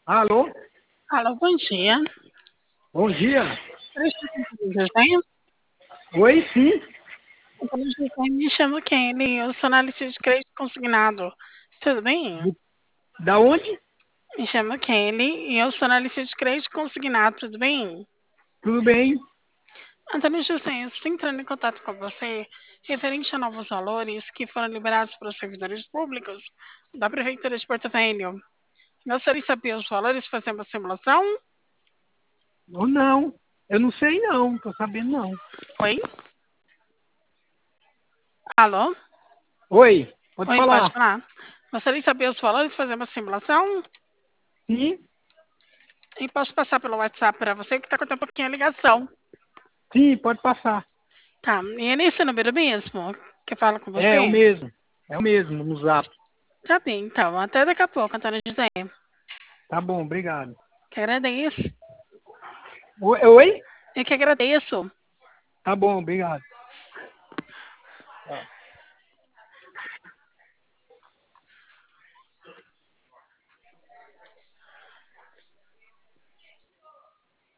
Alô? Alô, bom dia. Bom dia. José? Oi, sim. José, me chamo Kelly, eu sou analista de crédito consignado. Tudo bem? Da onde? Me chamo Kelly e eu sou analista de crédito consignado, tudo bem? Tudo bem? Antônio José, eu estou entrando em contato com você referente a novos valores que foram liberados para os servidores públicos da Prefeitura de Porto Velho. Gostaria de saber os valores, fazer uma simulação? Ou não? Eu não sei não, tô sabendo não. Oi? Alô? Oi, pode Oi, pode falar. falar. Gostaria de saber os valores, fazer uma simulação? Sim, E posso passar pelo WhatsApp para você que está cortando um pouquinho a ligação. sim, pode passar. Tá, e é nesse número mesmo que fala com É o você? mesmo. É o mesmo, no Zap. Tá bem, então. Até daqui a pouco, Antônio José. Tá bom, obrigado. Que agradeço. Oi? Eu que agradeço. Tá bom, obrigado. Tá.